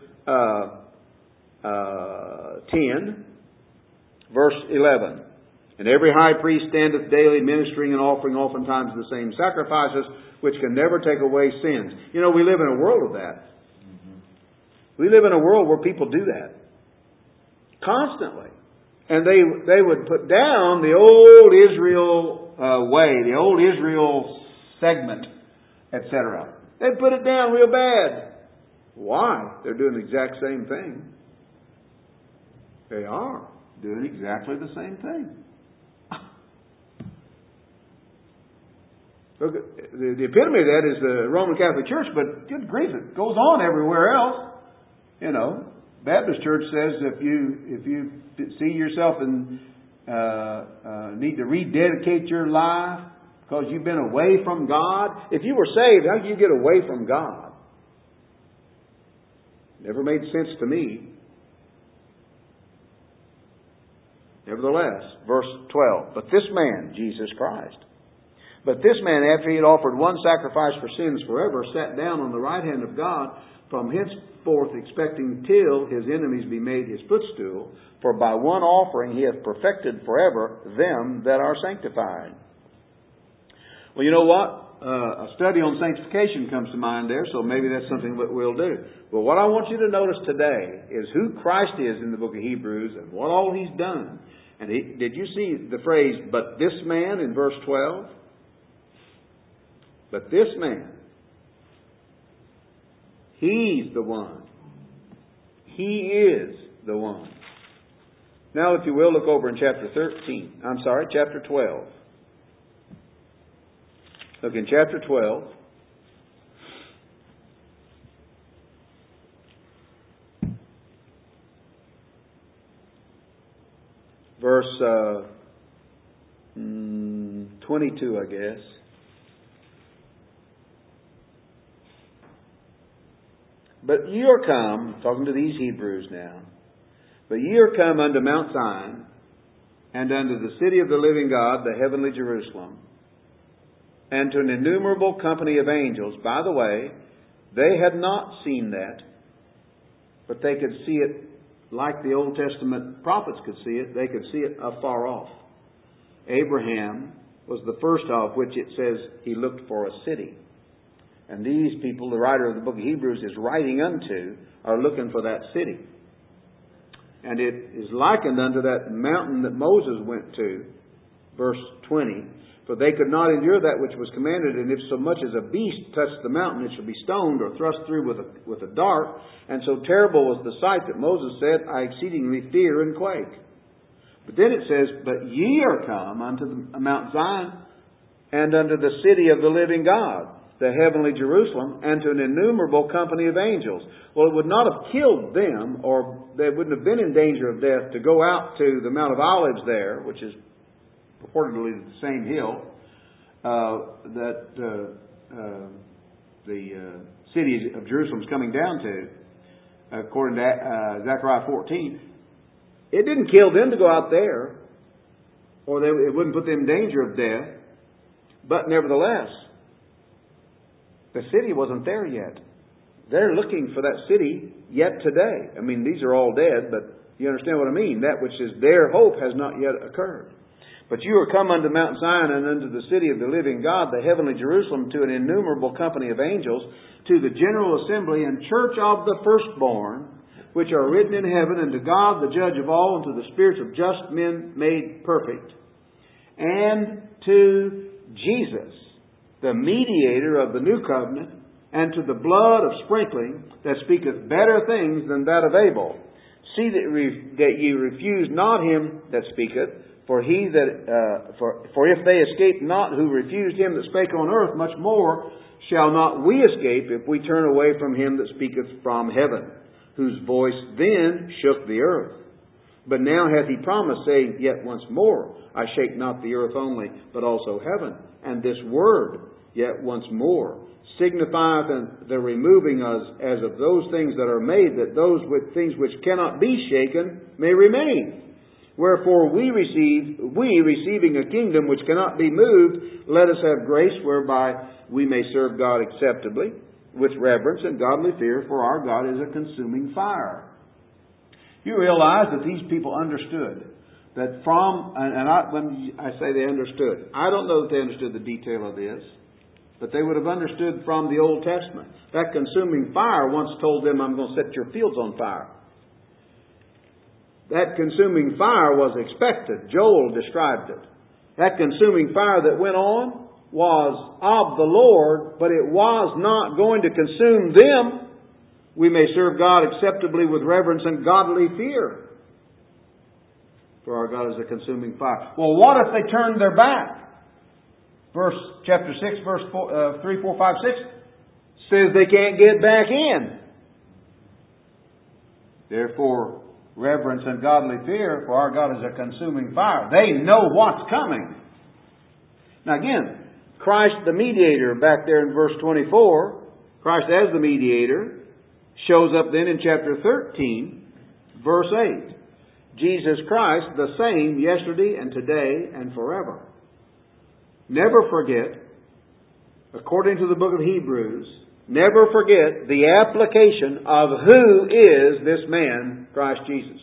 10, verse 11. And every high priest standeth daily ministering and offering oftentimes the same sacrifices, which can never take away sins. You know, we live in a world of that. We live in a world where people do that. Constantly. And they would put down the old Israel way, the old Israel segment, etc. They'd put it down real bad. Why? They're doing the exact same thing. They are doing exactly the same thing. Look, the epitome of that is the Roman Catholic Church, but good grief, it goes on everywhere else. You know, Baptist Church says if you see yourself and need to rededicate your life because you've been away from God. If you were saved, how do you get away from God? Never made sense to me. Nevertheless, verse 12. But this man, Jesus Christ, but this man, after he had offered one sacrifice for sins forever, sat down on the right hand of God, from henceforth expecting till his enemies be made his footstool. For by one offering he hath perfected forever them that are sanctified. Well, you know what? A study on sanctification comes to mind there, so maybe that's something that we'll do. But what I want you to notice today is who Christ is in the book of Hebrews and what all He's done. And did you see the phrase, but this man, in verse 12? But this man, He's the one. He is the one. Now, if you will, look over in chapter 12. Look in chapter 12. Verse 22, I guess. But ye are come, talking to these Hebrews now, but ye are come unto Mount Zion, and unto the city of the living God, the heavenly Jerusalem, and to an innumerable company of angels. By the way, they had not seen that, but they could see it like the Old Testament prophets could see it. They could see it afar off. Abraham was the first of which it says he looked for a city. And these people, the writer of the book of Hebrews is writing unto, are looking for that city. And it is likened unto that mountain that Moses went to, verse 20. For they could not endure that which was commanded, and if so much as a beast touch the mountain, it shall be stoned or thrust through with a dart. And so terrible was the sight that Moses said, I exceedingly fear and quake. But then it says, but ye are come unto Mount Zion, and unto the city of the living God, the heavenly Jerusalem, and to an innumerable company of angels. Well, it would not have killed them, or they wouldn't have been in danger of death, to go out to the Mount of Olives there, which is purportedly the same hill that the city of Jerusalem is coming down to, according to Zechariah 14. It didn't kill them to go out there, or it wouldn't put them in danger of death. But nevertheless, the city wasn't there yet. They're looking for that city yet today. I mean, these are all dead, but you understand what I mean. That which is their hope has not yet occurred. But you are come unto Mount Zion, and unto the city of the living God, the heavenly Jerusalem, to an innumerable company of angels, to the general assembly and church of the firstborn, which are written in heaven, and to God, the judge of all, and to the spirits of just men made perfect, and to Jesus, the mediator of the new covenant, and to the blood of sprinkling that speaketh better things than that of Abel. See that ye refuse not him that speaketh, for if they escape not who refused him that spake on earth, much more shall not we escape if we turn away from him that speaketh from heaven, whose voice then shook the earth. But now hath he promised, saying, yet once more I shake not the earth only, but also heaven. And this word, yet once more, signifieth the removing us as of those things that are made, that those things which cannot be shaken may remain. Wherefore we receiving a kingdom which cannot be moved, let us have grace whereby we may serve God acceptably, with reverence and godly fear, for our God is a consuming fire. You realize that these people understood that when I say they understood, I don't know that they understood the detail of this. But they would have understood from the Old Testament. That consuming fire once told them, I'm going to set your fields on fire. That consuming fire was expected. Joel described it. That consuming fire that went on was of the Lord, but it was not going to consume them. We may serve God acceptably with reverence and godly fear. For our God is a consuming fire. Well, what if they turned their back? Chapter 6, verse 3, 4, 5, 6 says they can't get back in. Therefore, reverence and godly fear, for our God is a consuming fire. They know what's coming. Now again, Christ the mediator back there in verse 24, Christ as the mediator, shows up then in chapter 13, verse 8. Jesus Christ the same yesterday and today and forever. Never forget, according to the book of Hebrews, never forget the application of who is this man, Christ Jesus.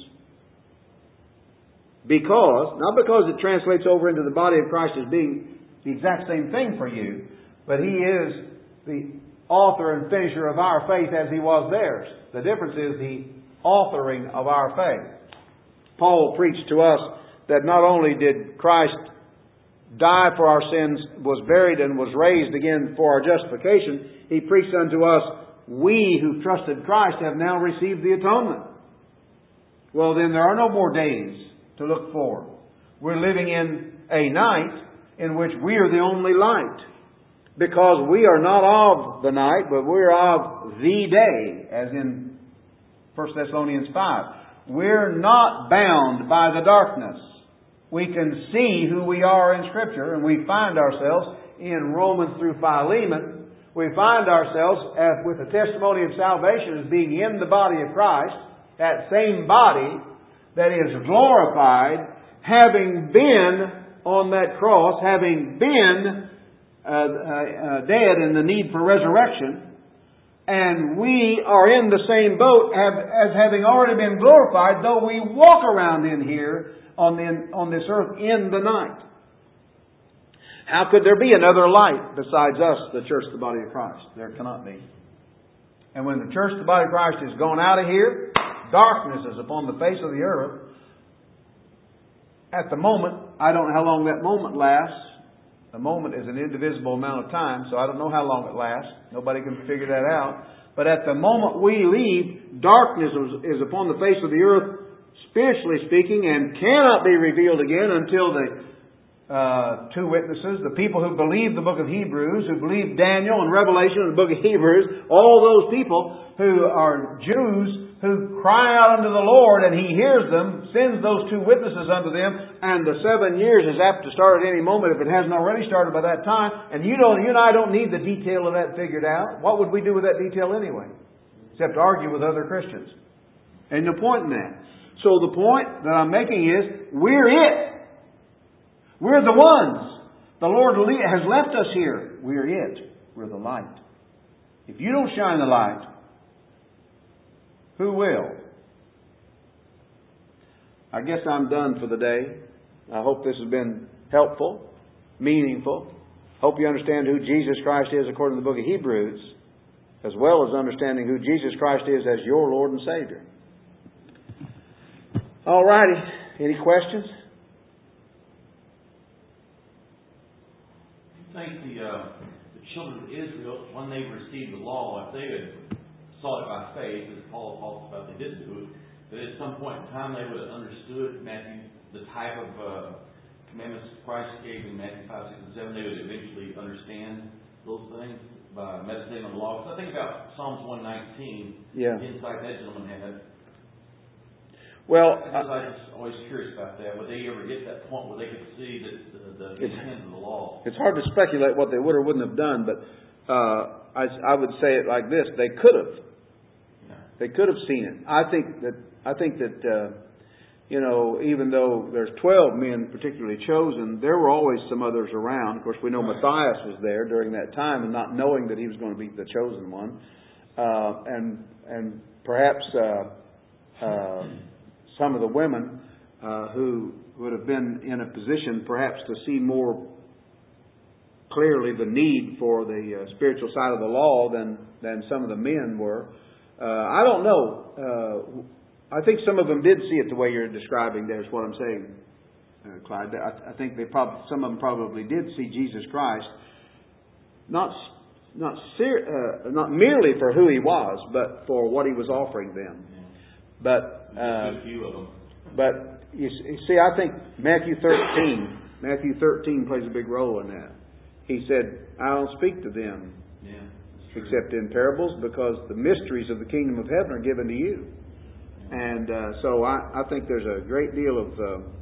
Not because it translates over into the body of Christ as being the exact same thing for you, but He is the author and finisher of our faith as He was theirs. The difference is the authoring of our faith. Paul preached to us that not only did Christ die for our sins, was buried, and was raised again for our justification, he preached unto us, we who trusted Christ have now received the atonement. Well, then there are no more days to look for. We're living in a night in which we are the only light. Because we are not of the night, but we are of the day, as in 1 Thessalonians 5. We're not bound by the darkness. We can see who we are in Scripture, and we find ourselves in Romans through Philemon. We find ourselves with the testimony of salvation as being in the body of Christ, that same body that is glorified, having been on that cross, having been dead in the need for resurrection, and we are in the same boat as having already been glorified, though we walk around in here on this earth in the night. How could there be another light besides us, the church, the body of Christ? There cannot be. And when the church, the body of Christ, is gone out of here, darkness is upon the face of the earth. At the moment, I don't know how long that moment lasts. A moment is an indivisible amount of time, so I don't know how long it lasts. Nobody can figure that out. But at the moment we leave, darkness is upon the face of the earth, spiritually speaking, and cannot be revealed again until the two witnesses, the people who believe the book of Hebrews, who believe Daniel and Revelation and the book of Hebrews, all those people who are Jews who cry out unto the Lord and He hears them, sends those two witnesses unto them, and the 7 years is apt to start at any moment if it hasn't already started by that time. And you and I don't need the detail of that figured out. What would we do with that detail anyway? Except argue with other Christians. And no point in that. So the point that I'm making is, we're it. We're the ones. The Lord has left us here. We're it. We're the light. If you don't shine the light, who will? I guess I'm done for the day. I hope this has been helpful, meaningful. Hope you understand who Jesus Christ is according to the book of Hebrews, as well as understanding who Jesus Christ is as your Lord and Savior. All righty. Any questions? I think the children of Israel, when they received the law, if they had sought it by faith, as Paul talks about, they didn't do it, but at some point in time they would have understood the type of commandments Christ gave in Matthew 5, 6, and 7. They would eventually understand those things by meditating on the law. So I think about Psalms 119, the insight that gentleman had. Well, I was always curious about that. Would they ever get that point where they could see the intent of the law? It's hard to speculate what they would or wouldn't have done, but I would say it like this: they could have. Yeah. They could have seen it. I think that even though there's 12 men particularly chosen, there were always some others around. Of course, we know Matthias was there during that time, and not knowing that he was going to be the chosen one, and perhaps some of the women who would have been in a position perhaps to see more clearly the need for the spiritual side of the law than some of the men were. I don't know. I think some of them did see it the way you're describing there, is what I'm saying, Clyde. I think some of them probably did see Jesus Christ, not merely for who He was, but for what He was offering them. But a few of them. But you see, I think Matthew 13 plays a big role in that. He said, "I don't speak to them except in parables, because the mysteries of the kingdom of heaven are given to you." And so I think there's a great deal of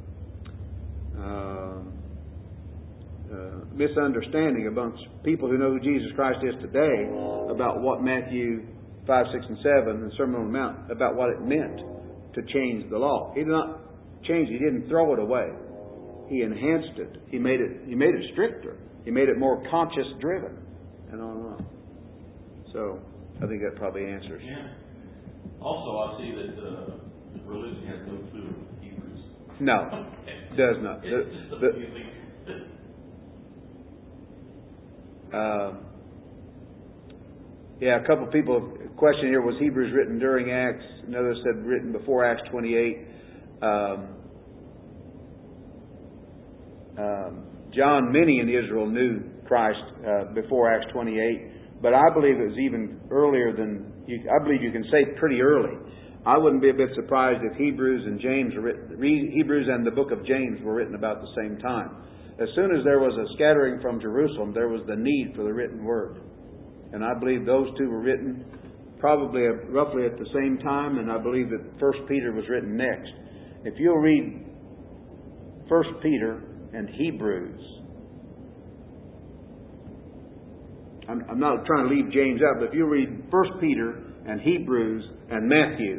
misunderstanding amongst people who know who Jesus Christ is today about what Matthew 5, 6, and 7, the Sermon on the Mount, about what it meant to change the law. He did not change it. He didn't throw it away. He enhanced it. He made it stricter. He made it more conscious driven, and on and on. So I think that probably answers. Yeah. Also, I see that religion has no clue of Hebrews. No, does not. A couple of people question here, was Hebrews written during Acts? Another said written before Acts 28. John, many in Israel knew Christ before Acts 28, but I believe it was even earlier than. I believe you can say pretty early. I wouldn't be a bit surprised if Hebrews and Hebrews and the book of James were written about the same time. As soon as there was a scattering from Jerusalem, there was the need for the written word. And I believe those two were written probably roughly at the same time, and I believe that 1 Peter was written next. If you'll read 1 Peter and Hebrews, I'm not trying to leave James out, but if you read 1 Peter and Hebrews and Matthew,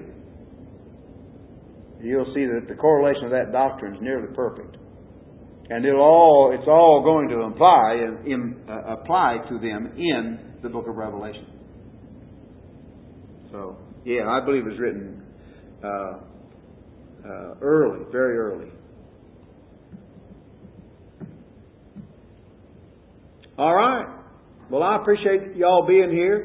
you'll see that the correlation of that doctrine is nearly perfect. And it's all going to apply to them in the book of Revelation. So, I believe it was written early, very early. All right. Well, I appreciate y'all being here.